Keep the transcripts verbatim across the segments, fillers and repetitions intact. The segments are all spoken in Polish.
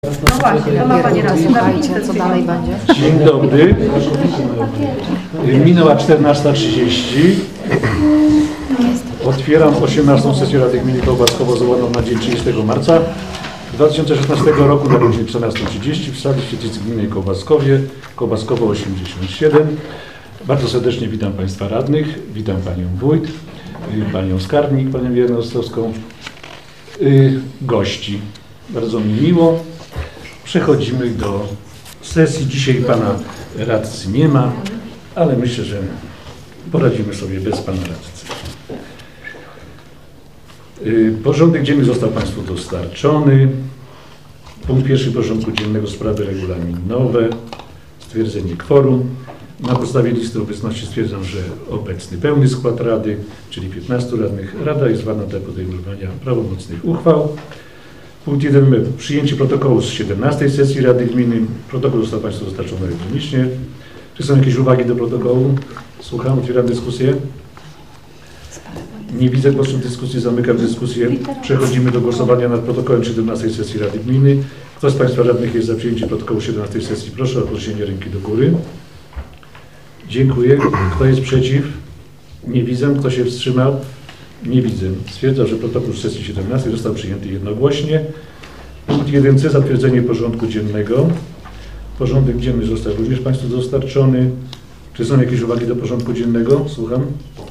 No właśnie, to ma Pani rację. Słuchajcie, co dalej będzie? Dzień dobry. Minęła czternasta trzydzieści. Otwieram osiemnastą sesję Rady Gminy Kołbaskowo zwołaną na dzień trzydziestego marca dwa tysiące szesnastego roku na godzinę czternastą trzydzieści w sali świetlicy Gminy Kołbaskowie, Kołbaskowo osiemdziesiąt siedem. Bardzo serdecznie witam Państwa radnych, witam Panią Wójt, Panią Skarbnik, Panią Wiernę Ostrowską, gości. Bardzo mi miło. Przechodzimy do sesji. Dzisiaj Pana radcy nie ma, ale myślę, że poradzimy sobie bez Pana radcy. Porządek dzienny został Państwu dostarczony. Punkt pierwszy porządku dziennego: sprawy regulaminowe. Stwierdzenie kworum. Na podstawie listy obecności stwierdzam, że obecny pełny skład Rady, czyli piętnastu radnych. Rada jest ważna dla podejmowania prawomocnych uchwał. Punkt jeden. Przyjęcie protokołu z siedemnastej sesji Rady Gminy. Protokół został Państwu dostarczony elektronicznie. Czy są jakieś uwagi do protokołu? Słucham, otwieram dyskusję. Nie widzę głosów w dyskusji, zamykam dyskusję. Przechodzimy do głosowania nad protokołem siedemnastej sesji Rady Gminy. Kto z Państwa radnych jest za przyjęciem protokołu siedemnastej sesji? Proszę o podniesienie ręki do góry. Dziękuję. Kto jest przeciw? Nie widzę. Kto się wstrzymał? Nie widzę. Stwierdzam, że protokół z sesji siedemnastej został przyjęty jednogłośnie. Punkt jeden C. Zatwierdzenie porządku dziennego. Porządek dzienny został również Państwu dostarczony. Czy są jakieś uwagi do porządku dziennego? Słucham.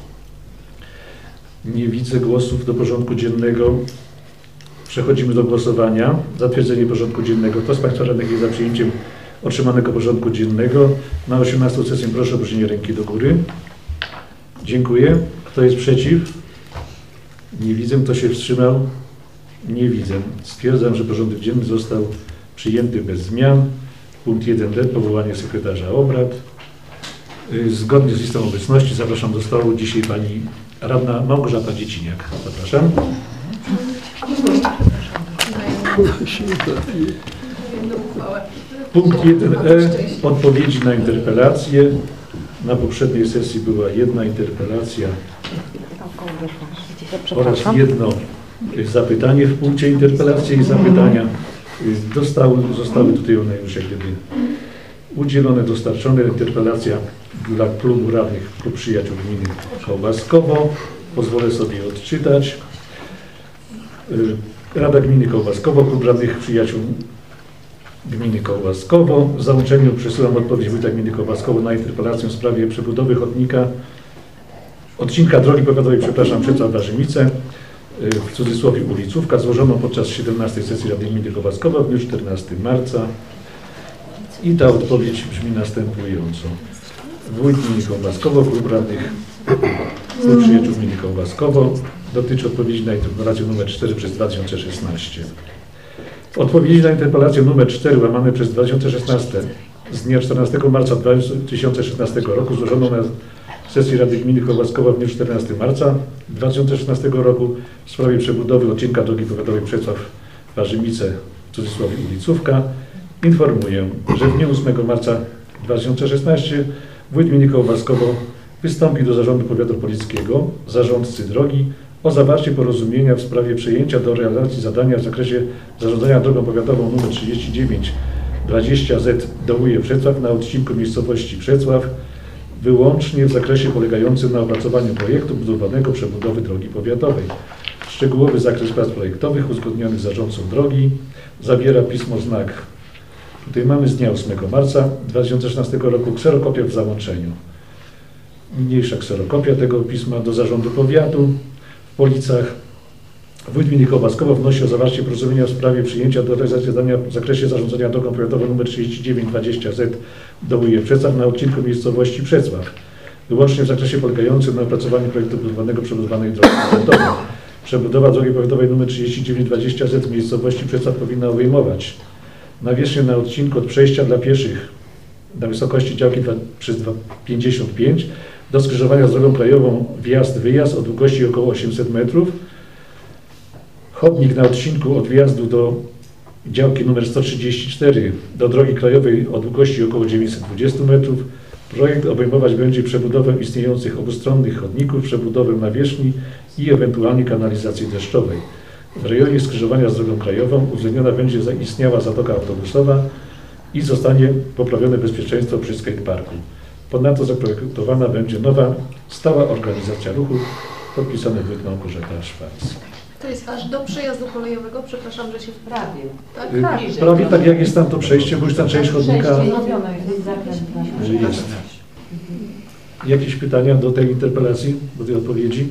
Nie widzę głosów do porządku dziennego. Przechodzimy do głosowania. Zatwierdzenie porządku dziennego. Kto z Państwa radnych jest za przyjęciem otrzymanego porządku dziennego? Na osiemnastą sesję proszę o podniesienie ręki do góry. Dziękuję. Kto jest przeciw? Nie widzę. Kto się wstrzymał? Nie widzę. Stwierdzam, że porządek dzienny został przyjęty bez zmian. Punkt jeden D. Powołanie sekretarza obrad. Zgodnie z listą obecności zapraszam do stołu dzisiaj Pani Radna Małgorzata Dzieciniak. Zapraszam. Punkt jeden E. Odpowiedzi na interpelacje. Na poprzedniej sesji była jedna interpelacja oraz jedno zapytanie w punkcie interpelacji i zapytania. Dostały, zostały tutaj one już jak gdyby udzielone, dostarczone. Interpelacja dla klubu radnych Klub Przyjaciół Gminy Kołbaskowo. Pozwolę sobie odczytać. Rada Gminy Kołbaskowo, Klub Radnych Przyjaciół Gminy Kołbaskowo. W załączeniu przesyłam odpowiedź wójta Gminy Kołbaskowo na interpelację w sprawie przebudowy chodnika, odcinka drogi powiatowej, przepraszam, Przecław-Warzymice, w cudzysłowie ulicówka, złożoną podczas siedemnastej sesji Rady Gminy Kołbaskowo w dniu czternastego marca. I ta odpowiedź brzmi następująco. Wójt Gminy Kołbaskowo, Klub Radnych Klub Przyjaciół Gminy Kołbaskowo. Dotyczy odpowiedzi na interpelację numer cztery przez dwa tysiące szesnaście. W odpowiedzi na interpelację numer cztery łamane przez dwa tysiące szesnaście z dnia czternastego marca dwa tysiące szesnastego roku złożoną na sesji Rady Gminy Kołbaskowa w dniu czternastego marca dwa tysiące szesnastego roku w sprawie przebudowy odcinka drogi powiatowej Przecław-Warzymice, w cudzysłowie ulicówka, informuję, że w dniu ósmego marca dwa tysiące szesnastego wójt Gminy Kołbaskowo wystąpi do Zarządu Powiatu Polickiego, zarządcy drogi, o zawarcie porozumienia w sprawie przejęcia do realizacji zadania w zakresie zarządzania drogą powiatową nr trzydzieści dziewięć dwadzieścia Z Dołuje Przecław na odcinku miejscowości Przecław, wyłącznie w zakresie polegającym na opracowaniu projektu budowlanego przebudowy drogi powiatowej. Szczegółowy zakres prac projektowych uzgodniony z zarządcą drogi zawiera pismo znak. Tutaj mamy z dnia ósmego marca dwa tysiące szesnastego roku, kserokopia w załączeniu. Niniejsza kserokopia tego pisma do Zarządu Powiatu w Policach. Wójt Gminy Kołbaskowo wnosi o zawarcie porozumienia w sprawie przyjęcia do realizacji zadania w zakresie zarządzania drogą powiatową nr trzydzieści dziewięć dwadzieścia Z Dołuje Przecław na odcinku miejscowości Przecław, wyłącznie w zakresie polegającym na opracowaniu projektu budowlanego przebudowanej drogi powiatowej. Przebudowa drogi powiatowej nr trzydzieści dziewięć dwadzieścia Z w miejscowości Przecław powinna obejmować nawierzchnię na odcinku od przejścia dla pieszych na wysokości działki przez pięćdziesiąt pięć do skrzyżowania z drogą krajową wjazd-wyjazd o długości około osiemset metrów. Chodnik na odcinku od wjazdu do działki nr sto trzydzieści cztery do drogi krajowej o długości około dziewięćset dwadzieścia metrów. Projekt obejmować będzie przebudowę istniejących obustronnych chodników, przebudowę nawierzchni i ewentualnie kanalizacji deszczowej. W rejonie skrzyżowania z drogą krajową uwzględniona będzie zaistniała zatoka autobusowa i zostanie poprawione bezpieczeństwo przy skateparku. Ponadto zaprojektowana będzie nowa, stała organizacja ruchu, podpisany wójt Małgorzata Szwarc. To jest aż do przejazdu kolejowego, przepraszam, że się Prawie. tak, Y, tak. Prawie tak jak jest tam to przejście, bo już ta część chodnika Zrobione jest zakręt. że jest. Jakieś pytania do tej interpelacji, do tej odpowiedzi?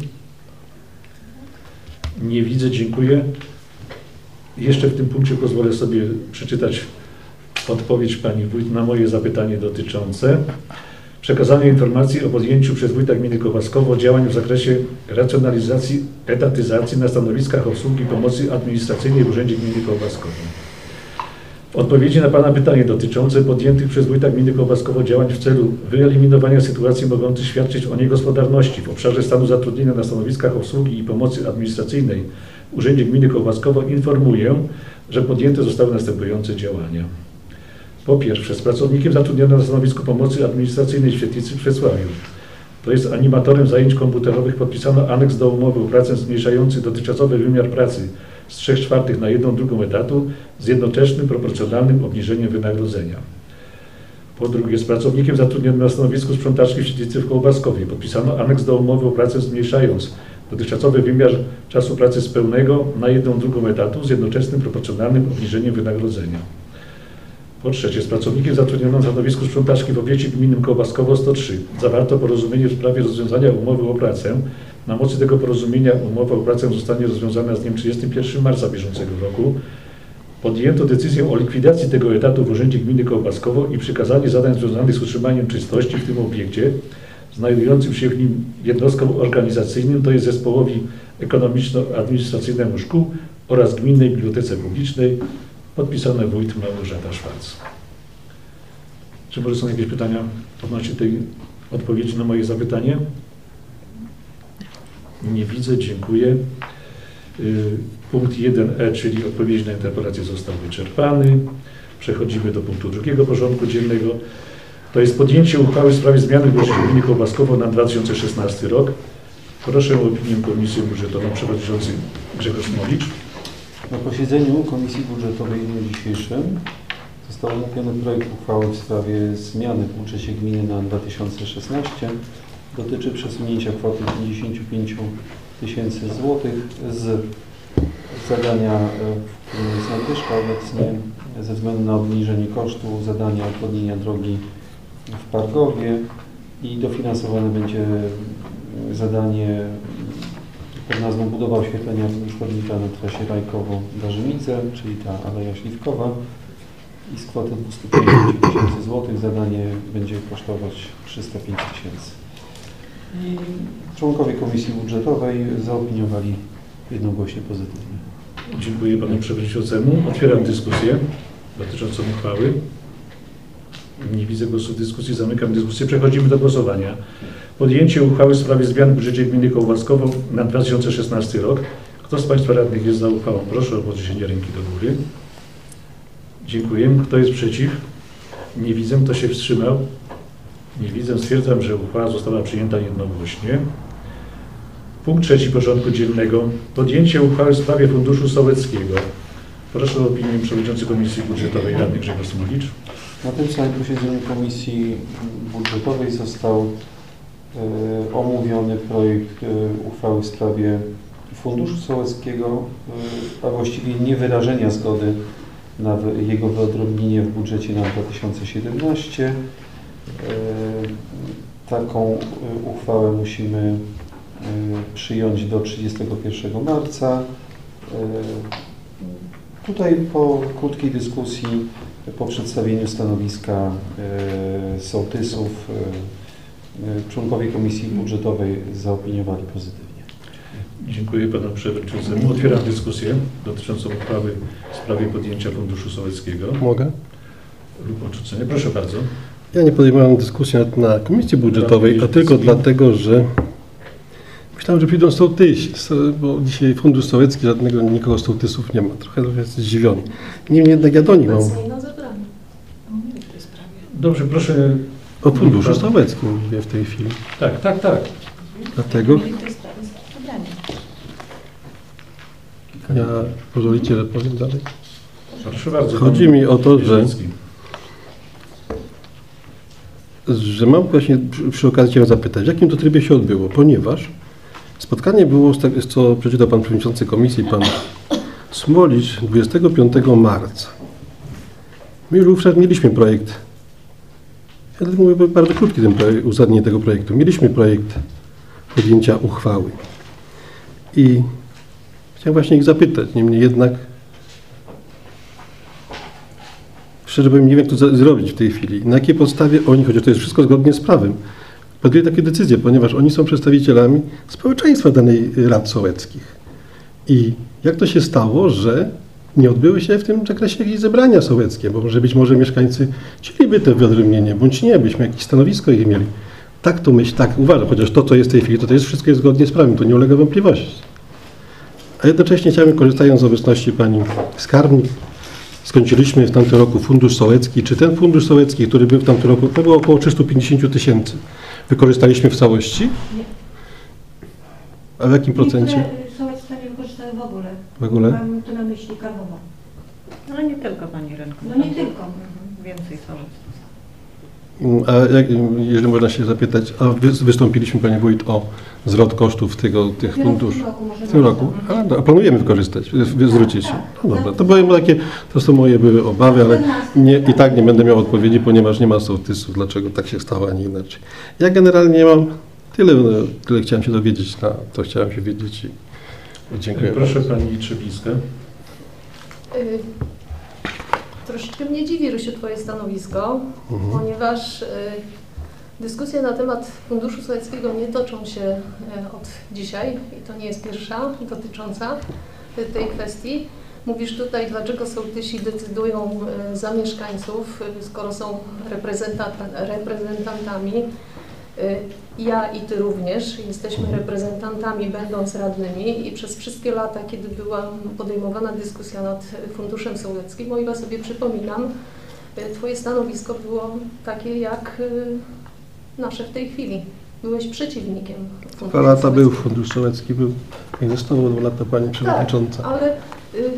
Nie widzę, dziękuję. Jeszcze w tym punkcie pozwolę sobie przeczytać odpowiedź Pani Wójt na moje zapytanie dotyczące przekazania informacji o podjęciu przez Wójta Gminy Kołaskowo działań w zakresie racjonalizacji, etatyzacji na stanowiskach obsługi pomocy administracyjnej w Urzędzie Gminy Kołaskowo. W odpowiedzi na Pana pytanie dotyczące podjętych przez Wójta Gminy Kołaskowo działań w celu wyeliminowania sytuacji mogących świadczyć o niegospodarności w obszarze stanu zatrudnienia na stanowiskach obsługi i pomocy administracyjnej w Urzędzie Gminy Kołaskowo informuję, że podjęte zostały następujące działania. Po pierwsze, z pracownikiem zatrudnionym na stanowisku pomocy administracyjnej w Świetlicy w Wrocławiu, to jest animatorem zajęć komputerowych, podpisano aneks do umowy o pracę zmniejszający dotychczasowy wymiar pracy z trzech czwartych na jedną drugą etatu z jednoczesnym, proporcjonalnym obniżeniem wynagrodzenia. Po drugie, z pracownikiem zatrudnionym na stanowisku sprzątaczki w Świetlicy w Kołbaskowie podpisano aneks do umowy o pracę zmniejszając dotychczasowy wymiar czasu pracy z pełnego na jedną drugą etatu z jednoczesnym, proporcjonalnym obniżeniem wynagrodzenia. Po trzecie, z pracownikiem zatrudnionym na stanowisku sprzątaczki w obiekcie gminnym Kołabaskowo sto trzy zawarto porozumienie w sprawie rozwiązania umowy o pracę. Na mocy tego porozumienia umowa o pracę zostanie rozwiązana z dniem trzydziestego pierwszego marca bieżącego roku. Podjęto decyzję o likwidacji tego etatu w Urzędzie Gminy Kołabaskowo i przekazanie zadań związanych z utrzymaniem czystości w tym obiekcie, znajdującym się w nim jednostkom organizacyjnym, to jest zespołowi ekonomiczno-administracyjnemu szkół oraz Gminnej Bibliotece Publicznej, podpisane wójt Małgorzata Szwarc. Czy może są jakieś pytania odnośnie tej odpowiedzi na moje zapytanie? Nie widzę, dziękuję. Punkt jeden e, czyli odpowiedź na interpelację został wyczerpany. Przechodzimy do punktu drugiego porządku dziennego. To jest podjęcie uchwały w sprawie zmiany w budżecie gminy Kołabaskowo na dwa tysiące szesnasty rok. Proszę o opinię Komisji Budżetową, przewodniczący Grzegorz Smowicz. Na posiedzeniu Komisji Budżetowej w dniu dzisiejszym został omówiony projekt uchwały w sprawie zmiany w budżecie gminy na dwa tysiące szesnasty. Dotyczy przesunięcia kwoty pięćdziesiąt pięć tysięcy złotych z zadania, w którym jest nadwyżka obecnie, ze względu na obniżenie kosztów zadania odwodnienia drogi w Pargowie i dofinansowane będzie zadanie pod nazwą budowa oświetlenia chodnika na trasie Rajkowo-Darzymice, czyli ta Aleja Śliwkowa, i z kwoty dwieście pięćdziesiąt tysięcy złotych zadanie będzie kosztować trzysta pięć tysięcy. I członkowie Komisji Budżetowej zaopiniowali jednogłośnie pozytywnie. Dziękuję Panu Przewodniczącemu. Otwieram dyskusję dotyczącą uchwały. Nie widzę głosu w dyskusji. Zamykam dyskusję. Przechodzimy do głosowania. Podjęcie uchwały w sprawie zmian w budżecie gminy Kołabaskowo na dwa tysiące szesnasty rok. Kto z Państwa radnych jest za uchwałą? Proszę o podniesienie ręki do góry. Dziękuję. Kto jest przeciw? Nie widzę. Kto się wstrzymał? Nie widzę. Stwierdzam, że uchwała została przyjęta jednogłośnie. Punkt trzeci porządku dziennego. Podjęcie uchwały w sprawie Funduszu Sołeckiego. Proszę o opinię Przewodniczący Komisji Budżetowej radny Grzegorz Smowicz. Na tym samym posiedzeniu Komisji Budżetowej został y, omówiony projekt y, uchwały w sprawie Funduszu Sołeckiego, y, a właściwie niewyrażenia zgody na wy, jego wyodrębnienie w budżecie na dwa tysiące siedemnasty. Y, taką y, uchwałę musimy y, przyjąć do trzydziestego pierwszego marca. Y, tutaj po krótkiej dyskusji, po przedstawieniu stanowiska y, sołtysów, y, y, członkowie Komisji Budżetowej zaopiniowali pozytywnie. Dziękuję Panu Przewodniczącemu. Otwieram dyskusję dotyczącą uchwały w sprawie podjęcia Funduszu Sołeckiego. Mogę? Lub odrzucenia. Proszę bardzo. Ja nie podejmowałem dyskusji na, na Komisji Budżetowej, a tylko dlatego, że myślałem, że przyjdą sołtysi, bo dzisiaj Fundusz Sołecki, żadnego, nikogo z sołtysów nie ma. Trochę jestem zdziwiony. Niemniej jednak ja do nich mam. Dobrze, proszę. O Funduszu Sołeckim mówię w tej chwili. Tak, tak, tak. Dlatego Ja pozwolicie, że powiem dalej. Proszę bardzo. Chodzi pan mi o to, że, Wierzycki. że mam właśnie przy, przy okazji Cię zapytać, w jakim to trybie się odbyło, ponieważ spotkanie było, z tego, co przeczytał Pan Przewodniczący Komisji, Pan Smolicz, dwudziestego piątego marca. My już wówczas mieliśmy projekt, ja tylko mówię bardzo krótki ten projekt, uzasadnienie tego projektu. Mieliśmy projekt podjęcia uchwały i chciałem właśnie ich zapytać, niemniej jednak szczerze powiem, nie wiem, jak to za- zrobić w tej chwili. Na jakiej podstawie oni, chociaż to jest wszystko zgodnie z prawem, podjęli takie decyzje, ponieważ oni są przedstawicielami społeczeństwa danej rad sołeckich. I jak to się stało, że nie odbyły się w tym zakresie jakieś zebrania sołeckie, bo może być może mieszkańcy chcieliby to wyodrębnienie, bądź nie, byśmy jakieś stanowisko ich mieli. Tak to myśl, tak uważam, chociaż to, co jest w tej chwili, to, to jest wszystko jest zgodnie z prawem, to nie ulega wątpliwości. A jednocześnie chciałbym, korzystając z obecności pani skarbnik, skończyliśmy w tamtym roku fundusz sołecki. Czy ten fundusz sołecki, który był w tamtym roku, to było około trzysta pięćdziesiąt tysięcy, wykorzystaliśmy w całości? Nie. A w jakim procencie? Niektóre sołectwa nie wykorzystały w ogóle. W ogóle? Mam tu na myśli Karłowa. No nie tylko Pani Renko. No nie tylko. Więcej sołectw. A jak, jeżeli można się zapytać, a wy, wystąpiliśmy, Panie Wójt, o zwrot kosztów tego, tych Dopiero w funduszy. tym roku może W tym być. roku? A, no, a planujemy wykorzystać, wy- zwrócić się. Tak, No tak. dobra, to były takie, to są moje były obawy, ale nie, i tak nie będę miał odpowiedzi, ponieważ nie ma sołtysów, dlaczego tak się stało, a nie inaczej. Ja generalnie mam tyle, no, tyle chciałem się dowiedzieć, na to chciałem się wiedzieć i, i dziękuję. Proszę pani Trzebińska. Y, Troszeczkę mnie dziwi, Rysiu, Twoje stanowisko, Mhm. ponieważ y, dyskusje na temat Funduszu Sołeckiego nie toczą się y, od dzisiaj i to nie jest pierwsza dotycząca y, tej kwestii. Mówisz tutaj, dlaczego sołtysi decydują y, za mieszkańców, y, skoro są reprezentanta- reprezentantami. Y, Ja i Ty również jesteśmy reprezentantami, będąc radnymi i przez wszystkie lata, kiedy była podejmowana dyskusja nad Funduszem Sołeckim, o ile sobie przypominam, y, Twoje stanowisko było takie jak y, nasze w tej chwili. Byłeś przeciwnikiem Funduszu Dwa lata był Sołeckiego. fundusz sołecki, był, nie zostało dwa lata Pani Przewodnicząca. Tak, ale y,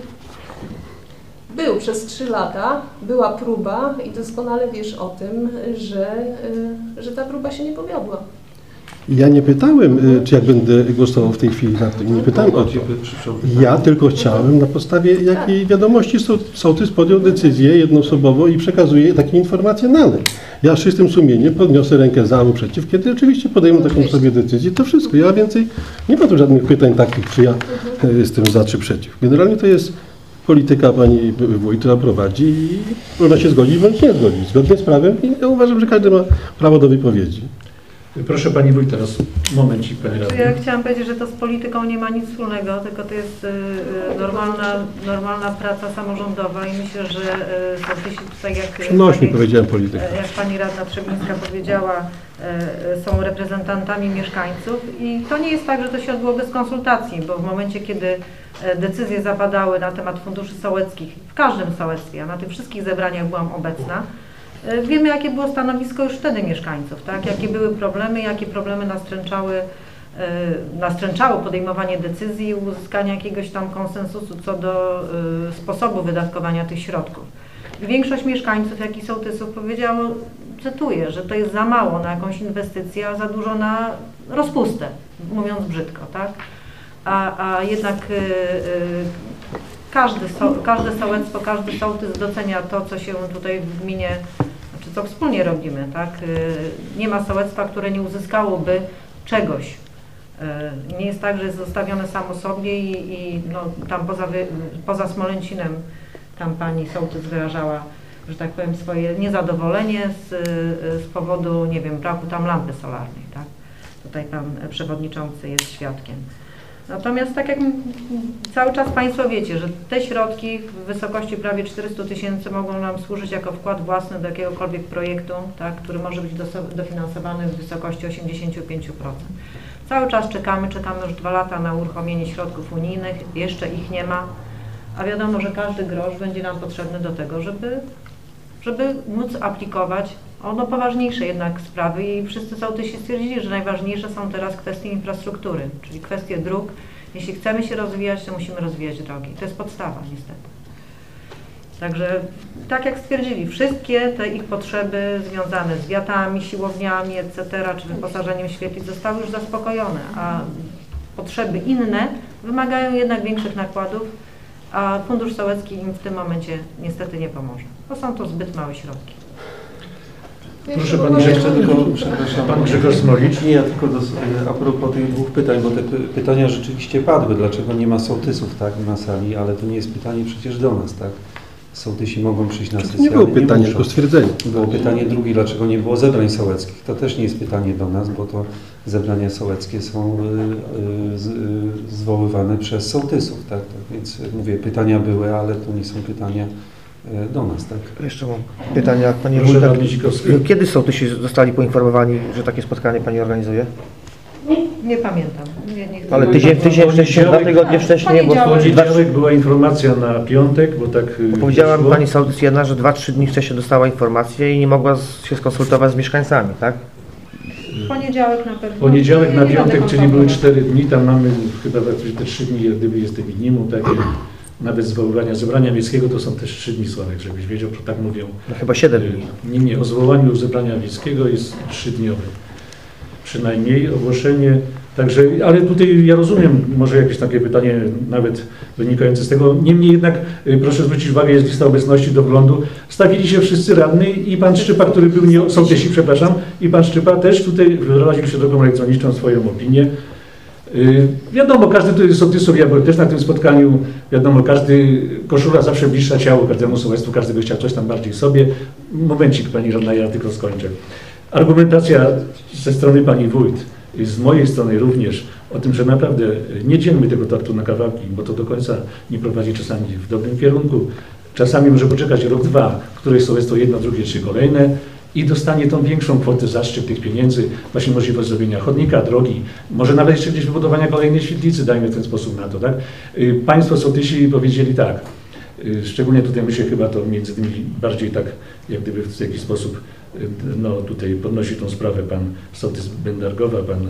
był przez trzy lata, była próba i doskonale wiesz o tym, że, y, że ta próba się nie powiodła. Ja nie pytałem, y, czy jak będę głosował w tej chwili na to, nie pytałem o to. Ja tylko chciałem na podstawie jakiej wiadomości soł- sołtys podjął decyzję jednoosobowo i przekazuje takie informacje dalej. Ja z czystym sumieniem podniosę rękę za lub przeciw, kiedy oczywiście podejmę taką sobie decyzję, to wszystko. Ja więcej nie ma tu żadnych pytań takich, czy ja y, jestem za czy przeciw. Generalnie to jest polityka pani wójt, która prowadzi i można się zgodzić bądź nie zgodzić. Zgodnie z prawem i ja uważam, że każdy ma prawo do wypowiedzi. Proszę pani wójt teraz, momencik pani Czy radny. ja chciałam powiedzieć, że to z polityką nie ma nic wspólnego, tylko to jest y, y, normalna, normalna praca samorządowa i myślę, że y, sołtysi tutaj jak... Przenośnie pani- powiedziałem politykę. Jak pani radna Trzebińska powiedziała, e, są reprezentantami mieszkańców i to nie jest tak, że to się odbyło bez konsultacji, bo w momencie, kiedy e, decyzje zapadały na temat funduszy sołeckich, w każdym sołectwie, ja na tych wszystkich zebraniach byłam obecna, e, wiemy, jakie było stanowisko już wtedy mieszkańców, tak? Jakie były problemy, jakie problemy nastręczały, e, nastręczało podejmowanie decyzji i uzyskania jakiegoś tam konsensusu co do e, sposobu wydatkowania tych środków. Większość mieszkańców, jak i sołtysów powiedziało, cytuję, że to jest za mało na jakąś inwestycję, a za dużo na rozpustę, mówiąc brzydko, tak? A, a jednak y, y, każdy, so, każde sołectwo, każdy sołtys docenia to, co się tutaj w gminie, znaczy co wspólnie robimy, tak? Y, nie ma sołectwa, które nie uzyskałoby czegoś. Y, nie jest tak, że jest zostawione samo sobie i, i no, tam poza, wy, poza Smolęcinem tam pani sołtys wyrażała, że tak powiem, swoje niezadowolenie z, z powodu, nie wiem, braku tam lampy solarnej, tak? Tutaj pan przewodniczący jest świadkiem. Natomiast tak jak cały czas Państwo wiecie, że te środki w wysokości prawie czterysta tysięcy mogą nam służyć jako wkład własny do jakiegokolwiek projektu, tak, który może być dofinansowany w wysokości osiemdziesiąt pięć procent. Cały czas czekamy, czekamy już dwa lata na uruchomienie środków unijnych, jeszcze ich nie ma. A wiadomo, że każdy grosz będzie nam potrzebny do tego, żeby, żeby móc aplikować o no, poważniejsze jednak sprawy i wszyscy sołtysi stwierdzili, że najważniejsze są teraz kwestie infrastruktury, czyli kwestie dróg Jeśli chcemy się rozwijać, to musimy rozwijać drogi. To jest podstawa niestety. Także tak jak stwierdzili, wszystkie te ich potrzeby związane z wiatami, siłowniami, et cetera, czy wyposażeniem świetlic zostały już zaspokojone, a potrzeby inne wymagają jednak większych nakładów, a Fundusz Sołecki im w tym momencie niestety nie pomoże, bo są to zbyt małe środki. Proszę Pani, Jeszcze tylko, przepraszam, Pan Grzegorz Smolić. Nie, ja tylko do, a propos tych dwóch pytań, bo te py- pytania rzeczywiście padły, dlaczego nie ma sołtysów, tak, na sali, ale to nie jest pytanie przecież do nas, tak. Sołtysi mogą przyjść na To sesję, nie było ale pytanie, muszą. tylko stwierdzenie. Było pytanie drugie, dlaczego nie było zebrań sołeckich. To też nie jest pytanie do nas, bo to zebrania sołeckie są y, y, z, y, zwoływane przez sołtysów, tak, tak. Więc mówię, pytania były, ale to nie są pytania y, do nas, tak. Jeszcze mam pytania, Panie Proszę, Wójtek. Radny Dzikowski. Kiedy sołtysi zostali poinformowani, że takie spotkanie Pani organizuje? Nie pamiętam. Nie, nie chcę. Ale tydzień, tydzień wcześniej, dwa tygodnie wcześniej, bo W poniedziałek była informacja na piątek, bo tak y, powiedziała mi wyszło. Pani sołtys jedna, że dwa trzy dni wcześniej dostała informację i nie mogła z- się skonsultować z mieszkańcami, tak? W poniedziałek na pewno. Poniedziałek Nie na będę piątek, czyli były konsultować. cztery dni, tam mamy chyba te trzy dni, jak gdyby jest minimum, takie nawet zwoływania zebrania miejskiego to są też trzy dni, Sławek, żebyś wiedział, że tak mówią. No chyba siedem dni. Nie, nie, o zwołaniu zebrania miejskiego jest trzydniowe. Przynajmniej ogłoszenie, także, ale tutaj ja rozumiem, może jakieś takie pytanie nawet wynikające z tego, niemniej jednak y, proszę zwrócić uwagę, jest lista obecności do wglądu, stawili się wszyscy radni i pan Szczypa, który był nie, sołtysi, przepraszam, i pan Szczypa też tutaj wyraził się drogą elektroniczną swoją opinię. Y, wiadomo, każdy tu jest sołtysów, ja byłem też na tym spotkaniu, wiadomo, każdy, koszula zawsze bliższa ciału każdemu sołectwu, każdy by chciał coś tam bardziej sobie. Momencik, pani radna, ja tylko skończę. Argumentacja ze strony pani wójt, i z mojej strony również, o tym, że naprawdę nie dzielmy tego tortu na kawałki, bo to do końca nie prowadzi czasami w dobrym kierunku. Czasami może poczekać rok, dwa, któreś sołectwo jedno, drugie czy kolejne i dostanie tą większą kwotę zastrzyk tych pieniędzy, właśnie możliwość zrobienia chodnika, drogi, może nawet jeszcze gdzieś wybudowania kolejnej świetlicy, dajmy w ten sposób na to, tak? Y, Państwo sołtysi powiedzieli tak, y, szczególnie tutaj myślę chyba to między tymi bardziej tak, jak gdyby w jakiś sposób y, no tutaj podnosi tą sprawę pan sołtys Bendargowa, pan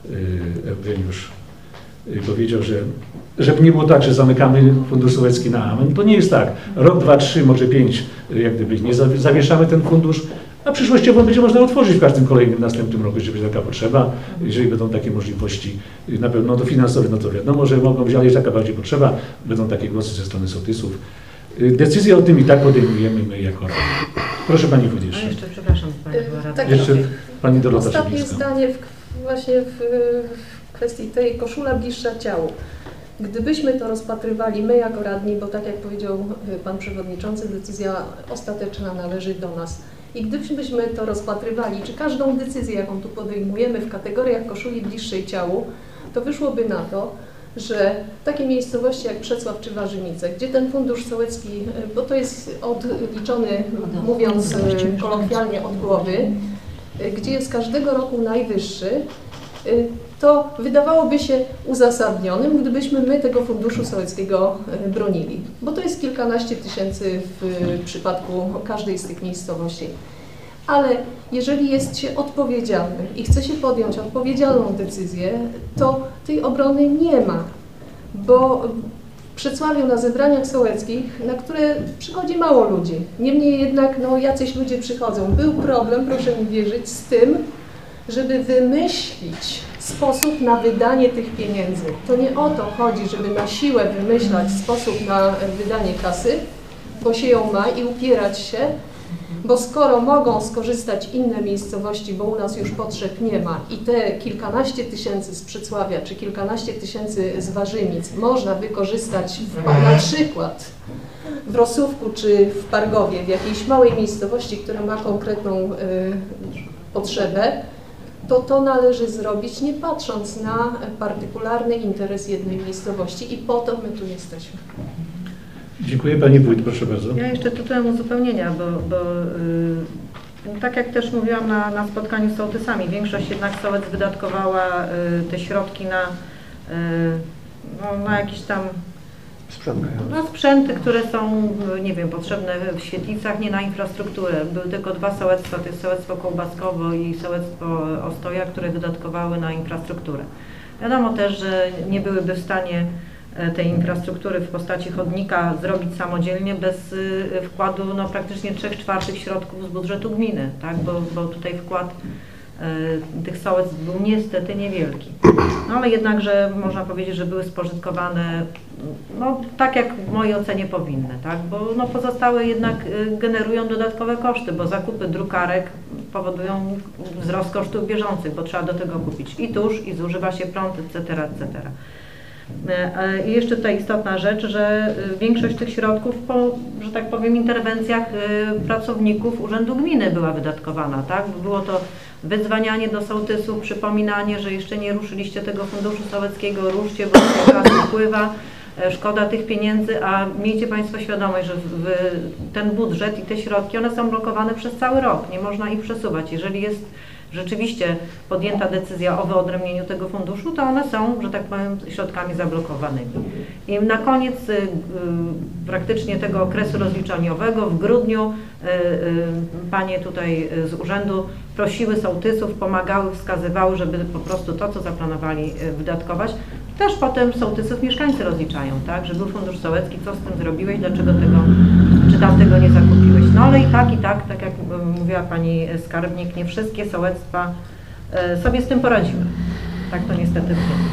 y, Eugeniusz y, powiedział, że żeby nie było tak, że zamykamy fundusz sołecki na amen, to nie jest tak. Rok, dwa, trzy, może pięć, y, jak gdyby nie zawi- zawieszamy ten fundusz, a przyszłościowo będzie można otworzyć w każdym kolejnym, następnym roku, jeżeli będzie taka potrzeba, jeżeli będą takie możliwości, y, na pewno dofinansowe, no to wiadomo, że mogą być, ale jest taka bardziej potrzeba, będą takie głosy ze strony sołtysów. Y, Decyzję o tym i tak podejmujemy my jako rada. Proszę Pani wójt A jeszcze. jeszcze, przepraszam, Pani była rada. Tak, Jeszcze Pani Dorota Ostatnie Szewińska. zdanie w, właśnie w, w kwestii tej koszula bliższa ciału. Gdybyśmy to rozpatrywali my jako radni, bo tak jak powiedział Pan Przewodniczący, decyzja ostateczna należy do nas. I gdybyśmy to rozpatrywali, czy każdą decyzję, jaką tu podejmujemy w kategoriach koszuli bliższej ciału, to wyszłoby na to, że takie miejscowości jak Przecław czy Warzynice, gdzie ten fundusz sołecki, bo to jest odliczony, mówiąc kolokwialnie, od głowy, gdzie jest każdego roku najwyższy, to wydawałoby się uzasadnionym, gdybyśmy my tego funduszu sołeckiego bronili, bo to jest kilkanaście tysięcy w przypadku każdej z tych miejscowości. Ale jeżeli jest się odpowiedzialnym i chce się podjąć odpowiedzialną decyzję, to tej obrony nie ma, bo w Przecławiu na zebraniach sołeckich, na które przychodzi mało ludzi, niemniej jednak no, jacyś ludzie przychodzą. Był problem, proszę mi wierzyć, z tym, żeby wymyślić sposób na wydanie tych pieniędzy. To nie o to chodzi, żeby na siłę wymyślać sposób na wydanie kasy, bo się ją ma i upierać się, bo skoro mogą skorzystać inne miejscowości, bo u nas już potrzeb nie ma i te kilkanaście tysięcy z Przecławia czy kilkanaście tysięcy z Warzynic można wykorzystać w, na przykład w Rosówku czy w Pargowie, w jakiejś małej miejscowości, która ma konkretną y, potrzebę, to to należy zrobić nie patrząc na partykularny interes jednej miejscowości i po to my tu jesteśmy. Dziękuję Pani Wójt, proszę bardzo. Ja jeszcze tytułem uzupełnienia, bo, bo yy, tak jak też mówiłam na, na spotkaniu z sołtysami, większość jednak sołec wydatkowała yy, te środki na, yy, no, na jakieś tam na sprzęty, które są, nie wiem, potrzebne w świetlicach, nie na infrastrukturę. Były tylko dwa sołectwa, to jest sołectwo Kołbaskowo i sołectwo Ostoja, które wydatkowały na infrastrukturę. Wiadomo też, że nie byłyby w stanie tej infrastruktury w postaci chodnika zrobić samodzielnie bez wkładu no, praktycznie trzech czwartych środków z budżetu gminy, tak? bo, bo tutaj wkład y, tych sołec był niestety niewielki. No ale jednakże można powiedzieć, że były spożytkowane no, tak jak w mojej ocenie powinny, tak? Bo no, pozostałe jednak y, generują dodatkowe koszty, bo zakupy drukarek powodują wzrost kosztów bieżących, bo trzeba do tego kupić i tusz, i zużywa się prąd, et cetera, et cetera. I jeszcze tutaj istotna rzecz, że większość tych środków po, że tak powiem, interwencjach pracowników Urzędu Gminy była wydatkowana, tak? Było to wydzwanianie do sołtysów, przypominanie, że jeszcze nie ruszyliście tego funduszu sołeckiego, ruszcie, bo czas wpływa, szkoda tych pieniędzy, a miejcie Państwo świadomość, że w ten budżet i te środki, one są blokowane przez cały rok, nie można ich przesuwać. Jeżeli jest rzeczywiście podjęta decyzja o wyodrębnieniu tego funduszu, to one są, że tak powiem, środkami zablokowanymi. I na koniec y, y, praktycznie tego okresu rozliczeniowego w grudniu y, y, panie tutaj z urzędu prosiły sołtysów, pomagały, wskazywały, żeby po prostu to, co zaplanowali y, wydatkować. Też potem sołtysów mieszkańcy rozliczają, tak, że był fundusz sołecki, co z tym zrobiłeś, dlaczego tego, czy tamtego nie zakupiłeś. No ale i tak, i tak, tak jak mówiła pani skarbnik, nie wszystkie sołectwa sobie z tym poradziły. Tak to niestety wygląda.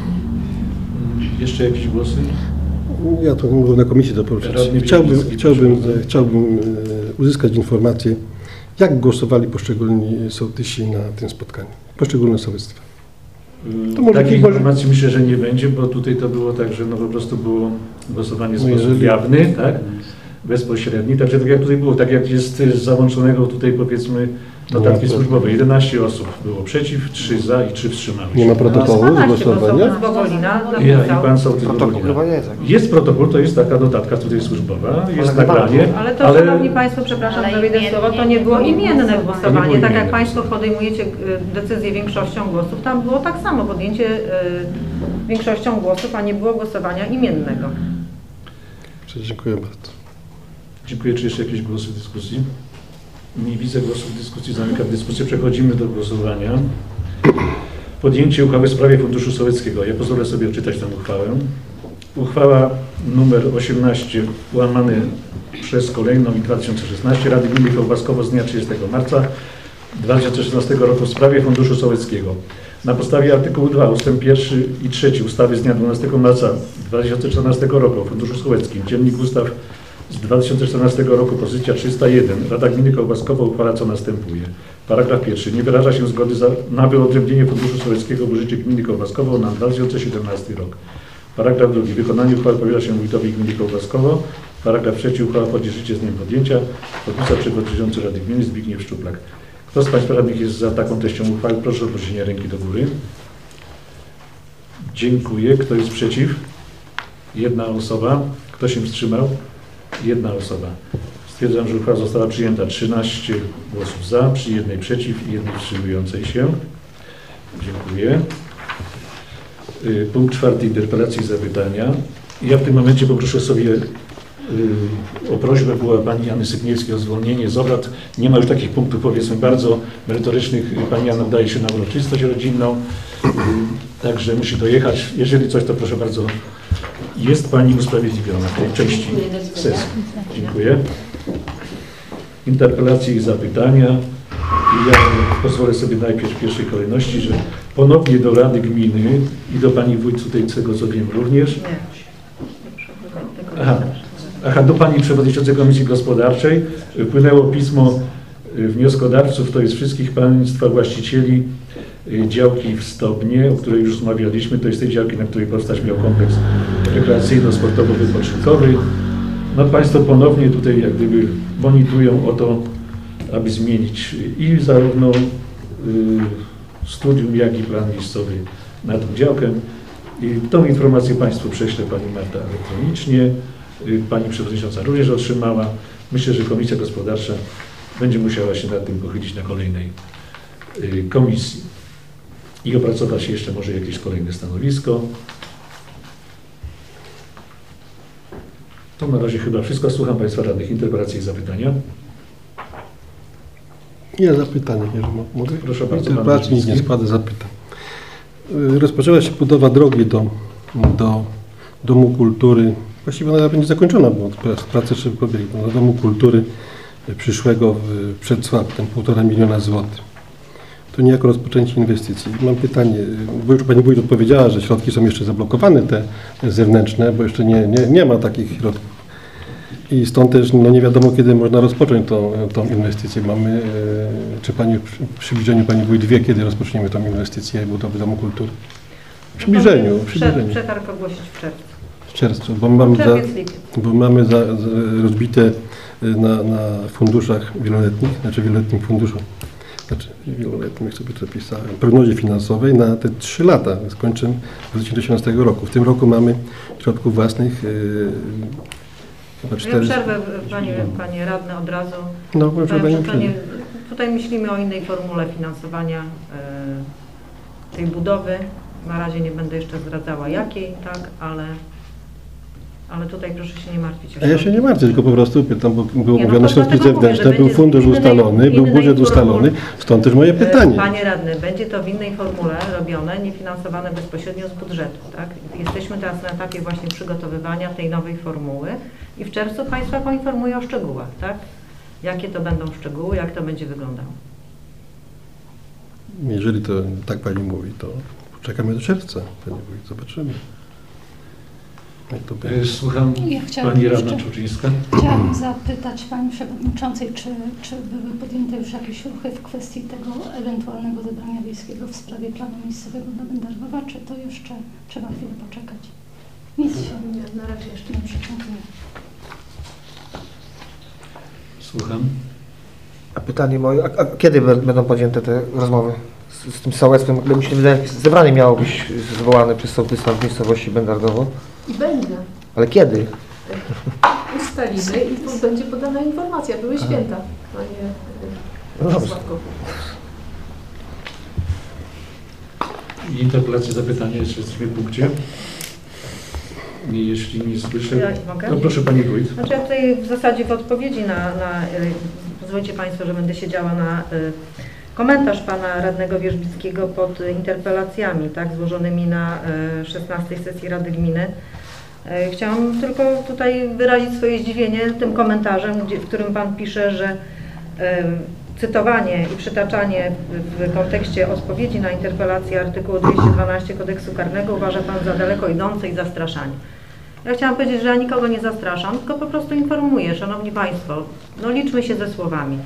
Jeszcze jakieś głosy? Ja to mogę na komisji to poruszyć. Chciałbym, chciałbym, chciałbym uzyskać informację, jak głosowali poszczególni sołtysi na tym spotkaniu, poszczególne sołectwa. Takiej informacji myślę, że nie będzie, bo tutaj to było tak, że no po prostu było głosowanie w sposób jeżeli... jawny, tak? Bezpośredni, także tak jak tutaj było, tak jak jest z załączonego tutaj powiedzmy notatki służbowej, jedenaście osób było przeciw, trzy za i trzy wstrzymały się. Nie ma protokołu z głosowania? Ja i pan sołtys Bobowina. Jest protokół, to jest taka notatka tutaj służbowa, jest nagranie. Ale to, ale... szanowni Państwo, przepraszam, że wyjdę słowo, to nie było imienne głosowanie, tak jak Państwo podejmujecie decyzję większością głosów, tam było tak samo, podjęcie większością głosów, a nie było głosowania imiennego. Dziękuję bardzo. Dziękuję. Czy jeszcze jakieś głosy w dyskusji? Nie widzę głosów w dyskusji, zamykam dyskusję. Przechodzimy do głosowania. Podjęcie uchwały w sprawie Funduszu Sołeckiego. Ja pozwolę sobie odczytać tę uchwałę. Uchwała numer osiemnaście łamany przez kolejną i dwa tysiące szesnaście Rady Gminy Kołbaskowo z dnia trzydziestego marca dwa tysiące szesnastego roku w sprawie Funduszu Sołeckiego. Na podstawie artykułu dwa ustęp pierwszy i trzeci ustawy z dnia dwunastego marca dwa tysiące czternastego roku o Funduszu Sołeckim, Dziennik Ustaw z dwa tysiące czternastego roku, pozycja trzysta jeden, Rada Gminy Kołbaskowo uchwala co następuje. Paragraf pierwszy. Nie wyraża się zgody za, na wyodrębnienie Funduszu Sołeckiego w użyciu Gminy Kołbaskowo na dwa tysiące siedemnasty rok. Paragraf drugi. Wykonanie uchwały powierza się wójtowi Gminy Kołbaskowo. Paragraf trzeci. Uchwała wchodzi w życie z dniem podjęcia. Podpisał przewodniczący Rady Gminy Zbigniew Szczuplak. Kto z Państwa radnych jest za taką treścią uchwały? Proszę o podniesienie ręki do góry. Dziękuję. Kto jest przeciw? Jedna osoba. Kto się wstrzymał? Jedna osoba. Stwierdzam, że uchwała została przyjęta. trzynaście głosów za, przy jednej przeciw i jednej wstrzymującej się. Dziękuję. Punkt czwarty. Interpelacje i zapytania. Ja w tym momencie poproszę sobie o prośbę była pani Anny Sypniewskiej o zwolnienie z obrad. Nie ma już takich punktów, powiedzmy, bardzo merytorycznych. Pani Anna udaje się na uroczystość rodzinną, także musi dojechać. Jeżeli coś, to proszę bardzo. Jest Pani usprawiedliwiona w tej części sesji. Dziękuję. Interpelacje i zapytania. I ja pozwolę sobie najpierw w pierwszej kolejności, że ponownie do Rady Gminy i do Pani Wójt tutaj, z tego co wiem również. Aha, aha, do Pani Przewodniczącej Komisji Gospodarczej wpłynęło pismo wnioskodawców, to jest wszystkich Państwa właścicieli działki w Stobnie, o której już rozmawialiśmy. To jest tej działki, na której powstać miał kompleks rekreacyjno-sportowo-wypoczynkowy. No Państwo ponownie tutaj jak gdyby monitują o to, aby zmienić i zarówno y, studium, jak i plan miejscowy na tą działkę. I tą informację Państwu prześlę Pani Marta elektronicznie. Y, Pani Przewodnicząca również otrzymała. Myślę, że Komisja Gospodarcza będzie musiała się nad tym pochylić na kolejnej y, komisji i opracować jeszcze może jakieś kolejne stanowisko. To na razie chyba wszystko. Słucham Państwa radnych. Interpelacje i zapytania. Ja zapytania, jeżeli mogę. Proszę bardzo. Interpelacji nie składę zapytań. y, rozpoczęła się budowa drogi do, do Domu Kultury. Właściwie ona będzie zakończona, bo prace szybko biegną. Do Domu Kultury przyszłego w Przedsławkiem, półtora miliona złotych. To niejako rozpoczęcie inwestycji. Mam pytanie, bo już Pani Wójt odpowiedziała, że środki są jeszcze zablokowane, te zewnętrzne, bo jeszcze nie, nie, nie ma takich środków. I stąd też no, nie wiadomo, kiedy można rozpocząć tą, tą inwestycję. Mamy, e, czy Pani w przybliżeniu Pani Wójt wie, kiedy rozpoczniemy tą inwestycję budowy Domu Kultury? W przybliżeniu. W przybliżeniu. Przetarg ogłosić w czerwcu. W czerwcu, bo mamy, za, bo mamy za, za rozbite na, na funduszach wieloletnich, znaczy wieloletnim funduszu, znaczy wieloletnim, jak sobie to pisałem, prognozie finansowej na te trzy lata, z końcem dwa tysiące osiemnastego roku. W tym roku mamy środków własnych yy, chyba cztery... Ja przerwę, panie, panie radny, od razu. No, proszę Powiem, Pani że to przerwę. nie, tutaj myślimy o innej formule finansowania yy, tej budowy. Na razie nie będę jeszcze zdradzała jakiej, tak, ale... Ale tutaj proszę się nie martwić. A ja się nie martwię, tylko po prostu pytam, bo było Nie, no mówione to środki dlatego mówię, zewnętrzne, że był będzie fundusz w innej- ustalony, był innej budżet formule. ustalony, stąd też moje pytanie. Panie radny, będzie to w innej formule robione, niefinansowane bezpośrednio z budżetu, tak? Jesteśmy teraz na etapie właśnie przygotowywania tej nowej formuły i w czerwcu Państwa poinformuję o szczegółach, tak? Jakie to będą szczegóły, jak to będzie wyglądało. Jeżeli to tak Pani mówi, to czekamy do czerwca, Pani Wójt, zobaczymy. Jak to będzie. Słucham Ja chciałam Pani Radna jeszcze- Czuczyńska. Chciałabym zapytać Pani Przewodniczącej, czy, czy były podjęte już jakieś ruchy w kwestii tego ewentualnego zebrania wiejskiego w sprawie planu miejscowego dla Będarzowa, czy to jeszcze trzeba chwilę poczekać? Nic się Nie, na razie jeszcze nie przeciągnie. Słucham. A pytanie moje, a, a kiedy b- będą podjęte te rozmowy z, z tym sołectwem? Bo mi się wydaje, że zebranie miało być zwołane przez sołtysa w miejscowości Będardowo. I będzie. Ale kiedy? Ustalimy i tu będzie podana informacja. Były święta, panie No e, dobrze. Sławku. Interpelacja, zapytanie jeszcze w tym punkcie. I jeśli nie słyszę... Ja mogę? No proszę Pani Wójt. Znaczy ja tutaj w zasadzie w odpowiedzi na, na y, pozwólcie Państwo, że będę siedziała na y, komentarz Pana Radnego Wierzbickiego pod y, interpelacjami, tak, złożonymi na y, szesnastej sesji Rady Gminy. Y, chciałam tylko tutaj wyrazić swoje zdziwienie tym komentarzem, gdzie, w którym Pan pisze, że y, cytowanie i przytaczanie w, w kontekście odpowiedzi na interpelację artykułu dwieście dwanaście Kodeksu Karnego uważa Pan za daleko idące i zastraszanie. Ja chciałam powiedzieć, że ja nikogo nie zastraszam, tylko po prostu informuję, Szanowni Państwo, no liczmy się ze słowami.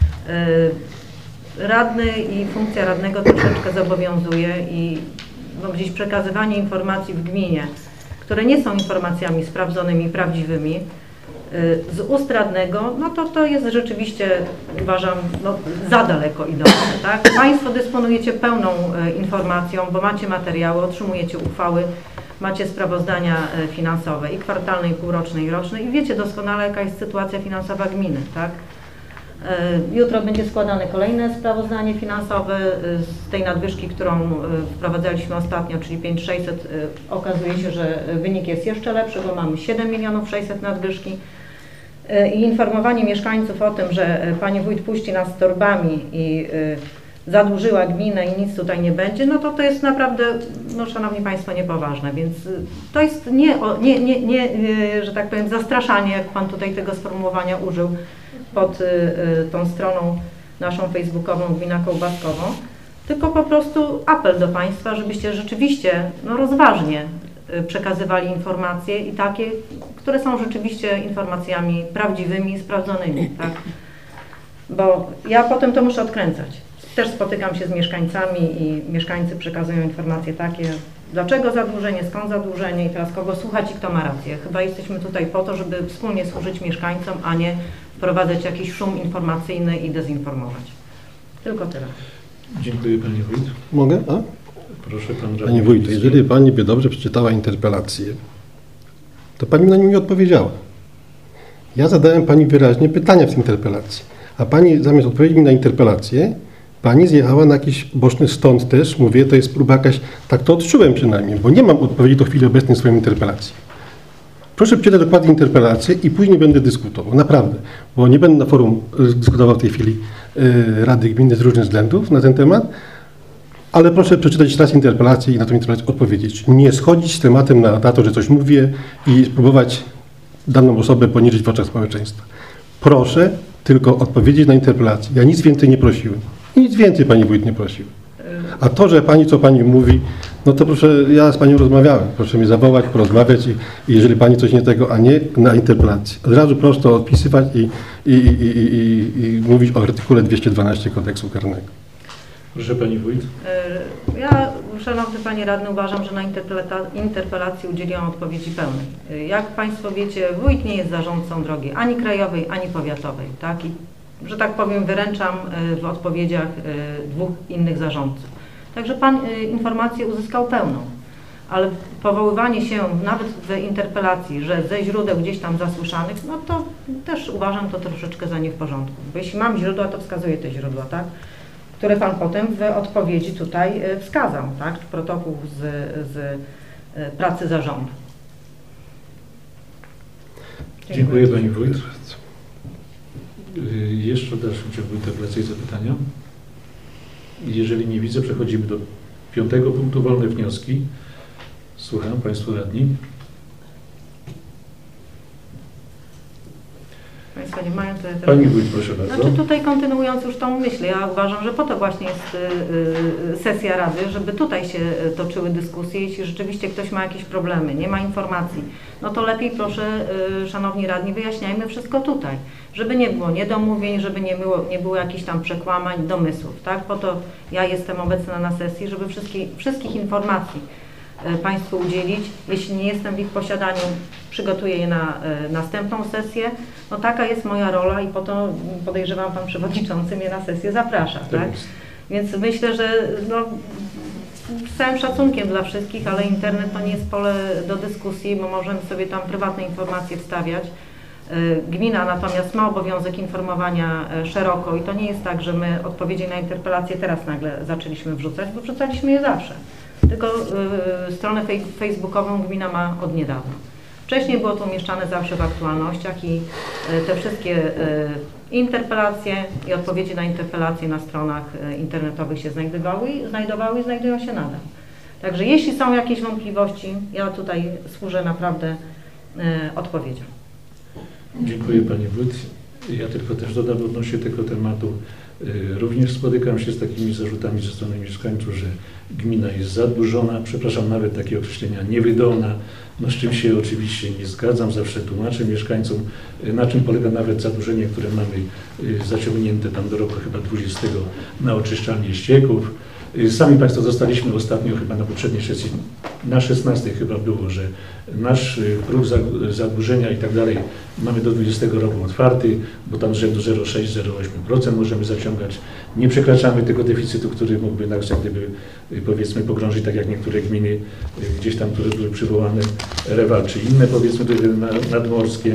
Yy, radny i funkcja radnego troszeczkę zobowiązuje i no, gdzieś przekazywanie informacji w gminie, które nie są informacjami sprawdzonymi, prawdziwymi, yy, z ust radnego, no to to jest rzeczywiście, uważam, no, za daleko idące. Tak? Państwo dysponujecie pełną yy, informacją, bo macie materiały, otrzymujecie uchwały, macie sprawozdania finansowe i kwartalne, i półroczne, i roczne i wiecie doskonale, jaka jest sytuacja finansowa gminy, tak? Jutro będzie składane kolejne sprawozdanie finansowe z tej nadwyżki, którą wprowadzaliśmy ostatnio, czyli pięć tysięcy sześćset. Okazuje się, że wynik jest jeszcze lepszy, bo mamy siedem milionów sześćset nadwyżki. I informowanie mieszkańców o tym, że Pani Wójt puści nas z torbami i zadłużyła gminę i nic tutaj nie będzie, no to to jest naprawdę, no Szanowni Państwo, niepoważne, więc to jest nie, nie, nie, nie, że tak powiem, zastraszanie, jak Pan tutaj tego sformułowania użył pod tą stroną naszą facebookową Gmina Kołbaskowo, tylko po prostu apel do Państwa, żebyście rzeczywiście no, rozważnie przekazywali informacje i takie, które są rzeczywiście informacjami prawdziwymi, sprawdzonymi, tak? Bo ja potem to muszę odkręcać. Też spotykam się z mieszkańcami i mieszkańcy przekazują informacje takie, dlaczego zadłużenie, skąd zadłużenie i teraz kogo słuchać i kto ma rację. Chyba jesteśmy tutaj po to, żeby wspólnie służyć mieszkańcom, a nie wprowadzać jakiś szum informacyjny i dezinformować. Tylko tyle. Dziękuję Pani Wójt. Mogę? A? Proszę Pan Radny. Pani Wójt, jeżeli Pani by dobrze przeczytała interpelację, to Pani na nią nie odpowiedziała. Ja zadałem Pani wyraźnie pytania w tej interpelacji, a Pani zamiast odpowiedzieć mi na interpelację, Pani zjechała na jakiś boczny stąd też, mówię, to jest próba jakaś, tak to odczułem przynajmniej, bo nie mam odpowiedzi do chwili obecnej w swojej interpelacji. Proszę przeczytać dokładnie interpelację i później będę dyskutował, naprawdę, bo nie będę na forum dyskutował w tej chwili y, Rady Gminy z różnych względów na ten temat, Ale proszę przeczytać raz interpelację i na tę interpelację odpowiedzieć. Nie schodzić z tematem na, na to, że coś mówię i spróbować daną osobę poniżyć w oczach społeczeństwa. Proszę tylko odpowiedzieć na interpelację. Ja nic więcej nie prosiłem. Nic więcej pani wójt nie prosił. A to, że pani, co pani mówi, no to proszę, ja z panią rozmawiałem. Proszę mnie zawołać, porozmawiać i, i jeżeli pani coś nie tego, a nie na interpelacji. Od razu proszę to odpisywać i, i, i, i, i, i mówić o artykule dwieście dwanaście kodeksu karnego. Proszę pani wójt. Ja, szanowny panie radny, uważam, że na interpelacji udzieliłam odpowiedzi pełnej. Jak państwo wiecie, wójt nie jest zarządcą drogi ani krajowej, ani powiatowej, tak? I, że tak powiem, wyręczam w odpowiedziach dwóch innych zarządców. Także pan informację uzyskał pełną, ale powoływanie się nawet w interpelacji, że ze źródeł gdzieś tam zasłyszanych, no to też uważam to troszeczkę za nie w porządku. Bo jeśli mam źródła, to wskazuję te źródła, tak? Które pan potem w odpowiedzi tutaj wskazał, tak? Protokół z, z pracy zarządu. Dziękuję, Dziękuję pani wójt. Jeszcze w dalszym ciągu interpelacji i zapytania. Jeżeli nie widzę, przechodzimy do piątego punktu, wolne wnioski. Słucham, państwo radni. Państwo nie mają to... to... Pani wójt, proszę bardzo. Znaczy tutaj kontynuując już tą myśl, ja uważam, że po to właśnie jest y, y, sesja Rady, żeby tutaj się toczyły dyskusje. Jeśli rzeczywiście ktoś ma jakieś problemy, nie ma informacji, no to lepiej proszę, y, szanowni radni, wyjaśniajmy wszystko tutaj. Żeby nie było niedomówień, żeby nie było, nie było jakichś tam przekłamań, domysłów, tak? Po to ja jestem obecna na sesji, żeby wszystkie, wszystkich informacji Państwu udzielić. Jeśli nie jestem w ich posiadaniu, przygotuję je na y, następną sesję. No taka jest moja rola i po to podejrzewam, pan przewodniczący mnie na sesję zaprasza, tak? tak? Więc myślę, że no, z całym szacunkiem dla wszystkich, ale internet to nie jest pole do dyskusji, bo możemy sobie tam prywatne informacje wstawiać. Y, gmina natomiast ma obowiązek informowania y, szeroko i to nie jest tak, że my odpowiedzi na interpelacje teraz nagle zaczęliśmy wrzucać, bo wrzucaliśmy je zawsze. Tylko y, stronę fej facebookową gmina ma od niedawna. Wcześniej było to umieszczane zawsze w aktualnościach i y, te wszystkie y, interpelacje i odpowiedzi na interpelacje na stronach y, internetowych się znajdowały i, znajdowały i znajdują się nadal. Także jeśli są jakieś wątpliwości, ja tutaj służę naprawdę y, odpowiedzią. Dziękuję pani wójt. Ja tylko też dodam odnośnie tego tematu. Również spotykam się z takimi zarzutami ze strony mieszkańców, że gmina jest zadłużona, przepraszam, nawet takie określenia, niewydolna, no z czym się oczywiście nie zgadzam, zawsze tłumaczę mieszkańcom, na czym polega nawet zadłużenie, które mamy zaciągnięte tam do roku chyba dwudziestego na oczyszczalnię ścieków. Sami Państwo zostaliśmy ostatnio chyba na poprzedniej sesji, na szesnastej chyba było, że nasz próg zadłużenia i tak dalej mamy do dwudziestego roku otwarty, bo tam z rzędu zero przecinek sześć do zero przecinek osiem procent możemy zaciągać. Nie przekraczamy tego deficytu, który mógłby nas jak gdyby powiedzmy pogrążyć, tak jak niektóre gminy gdzieś tam, które były przywołane, Rewal czy inne powiedzmy nadmorskie.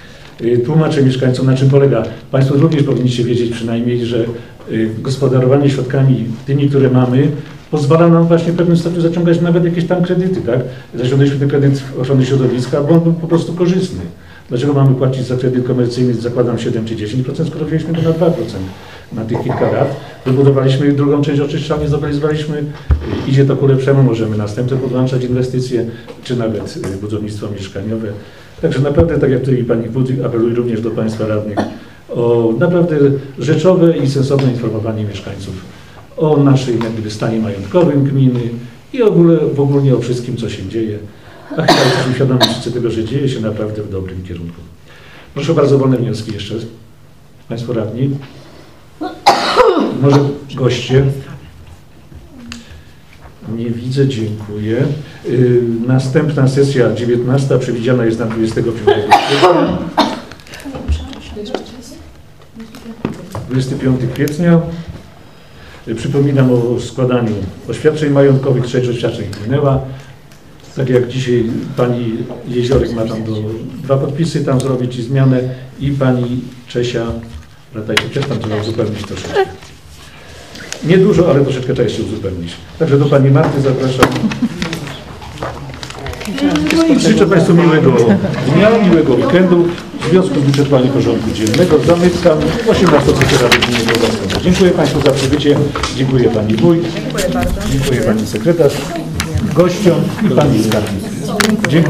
Tłumaczę mieszkańcom, na czym polega. Państwo również powinniście wiedzieć przynajmniej, że gospodarowanie środkami tymi, które mamy, pozwala nam właśnie w pewnym stopniu zaciągać nawet jakieś tam kredyty, tak? Zaciągnęliśmy ten kredyt ochrony środowiska, bo on był po prostu korzystny. Dlaczego mamy płacić za kredyt komercyjny, zakładam siedem czy dziesięć procent, skoro wzięliśmy to na dwa procent na tych kilka lat? Wybudowaliśmy drugą część oczyszczalni, zlokalizowaliśmy, idzie to ku lepszemu, możemy następne podłączać inwestycje, czy nawet budownictwo mieszkaniowe. Także naprawdę, tak jak tutaj pani wójt, apeluję również do państwa radnych o naprawdę rzeczowe i sensowne informowanie mieszkańców o naszym jak gdyby stanie majątkowym gminy i ogóle, w ogóle o wszystkim, co się dzieje. A chyba jesteśmy świadomi wszyscy tego, że dzieje się naprawdę w dobrym kierunku. Proszę bardzo, wolne wnioski jeszcze. Państwo radni. Może goście. Nie widzę, dziękuję. Yy, następna sesja dziewiętnasta przewidziana jest na dwudziestego piątego kwietnia. dwudziestego piątego kwietnia. Yy, przypominam o składaniu oświadczeń majątkowych, trzech oświadczeń wpłynęła. Tak jak dzisiaj pani Jeziorek ma tam do, dwa podpisy tam zrobić i zmianę i pani Czesia, pamiętajcie, też tam trzeba uzupełnić troszeczkę. Niedużo, ale troszeczkę trzeba jeszcze uzupełnić. Także do pani Marty zapraszam. Życzę Państwu miłego dnia, miłego weekendu W związku z wyczerpaniem porządku dziennego zamykam osiemnastą sesję Rady Gminy Kołbaskowo. Dziękuję Państwu za przybycie. Dziękuję Pani Wójt. Dziękuję bardzo. Dziękuję Pani Sekretarz, gościom i Pani Skarbnik. Dziękuję.